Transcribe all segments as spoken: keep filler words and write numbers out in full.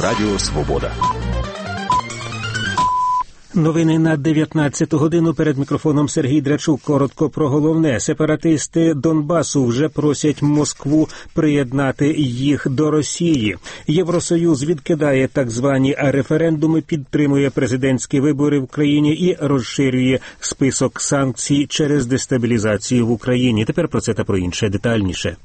Радіо Свобода. Новини на дев'ятнадцяту годину. Перед мікрофоном Сергій Драчук. Коротко про головне. Сепаратисти Донбасу вже просять Москву приєднати їх до Росії. Євросоюз відкидає так звані референдуми, підтримує президентські вибори в країні і розширює список санкцій через дестабілізацію в Україні. Тепер про це та про інше детальніше.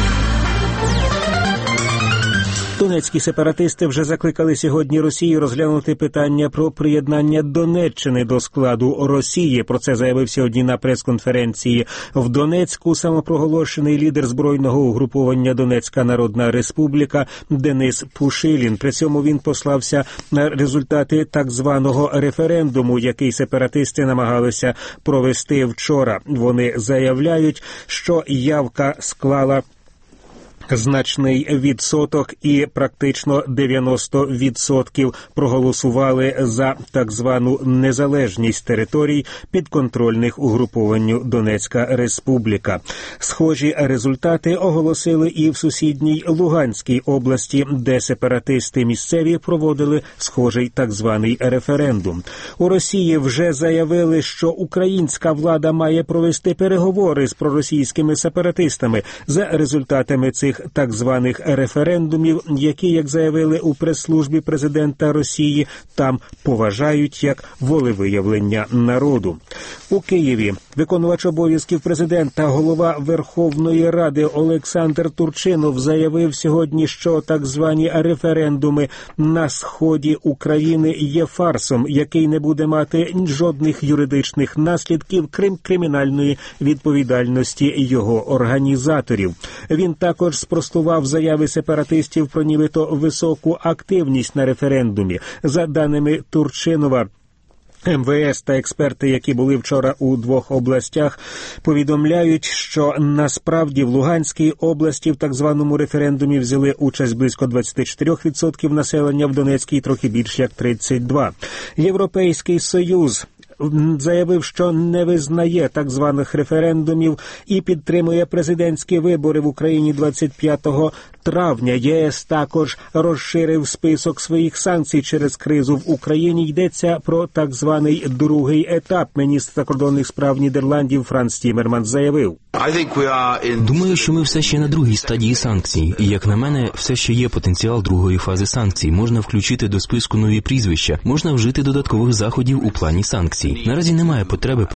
Донецькі сепаратисти вже закликали сьогодні Росію розглянути питання про приєднання Донеччини до складу Росії. Про це заявив сьогодні на прес-конференції в Донецьку самопроголошений лідер збройного угруповання Донецька Народна Республіка Денис Пушилін. При цьому він послався на результати так званого референдуму, який сепаратисти намагалися провести вчора. Вони заявляють, що явка склала значний відсоток і практично дев'яносто відсотків проголосували за так звану незалежність територій, підконтрольних угрупованню Донецька Республіка. Схожі результати оголосили і в сусідній Луганській області, де сепаратисти місцеві проводили схожий так званий референдум. У Росії вже заявили, що українська влада має провести переговори з проросійськими сепаратистами за результатами цих так званих референдумів, які, як заявили у прес-службі президента Росії, там поважають як волевиявлення народу. У Києві виконувач обов'язків президента, голова Верховної Ради Олександр Турчинов заявив сьогодні, що так звані референдуми на сході України є фарсом, який не буде мати жодних юридичних наслідків, крім кримінальної відповідальності його організаторів. Він також спростував заяви сепаратистів про нібито високу активність на референдумі. За даними Турчинова, ем ве ес та експерти, які були вчора у двох областях, повідомляють, що насправді в Луганській області в так званому референдумі взяли участь близько двадцять чотири відсотки населення, в Донецькій трохи більш як тридцять два відсотки. Європейський Союз заявив, що не визнає так званих референдумів і підтримує президентські вибори в Україні двадцять п'ятого травня. ЄС також розширив список своїх санкцій через кризу в Україні. Йдеться про так званий другий етап. Міністр закордонних справ Нідерландів Франс Тіммерманс заявив: Думаю, що ми все ще на другій стадії санкцій. І, як на мене, все ще є потенціал другої фази санкцій. Можна включити до списку нові прізвища, можна вжити додаткових заходів у плані санкцій. Наразі немає потреби